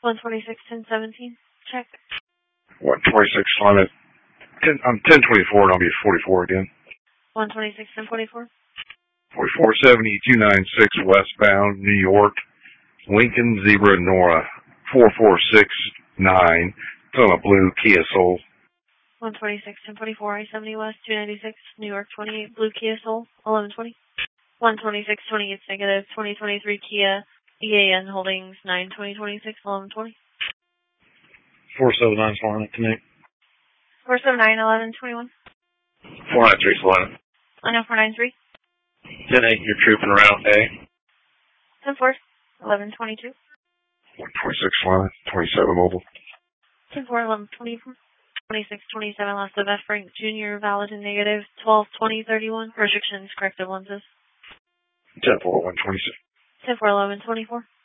126, 1017. Check. 126, line at 1024, and I'll be at 44 again. 126, 1024. 4470, 296 westbound, New York. Lincoln Zebra Nora, 4469. It's on a blue Kia Soul. 126, 1024, I-70 West, 296, New York 28, blue Kia Soul, 1120. 126, 28 negative, 2023 Kia EAN Holdings, 92026, 1120. 479 Solana, connect. 479, 1121. 493 Solana. I know 493. 10-8, you're trooping around A. 10-4, 1122. 126 Solana, 27 mobile. 10-4, 1124. 2627, last of F. Frank Jr., valid and negative, 122031. Restrictions, corrective lenses. 10-4, 126. 10-4, 1124.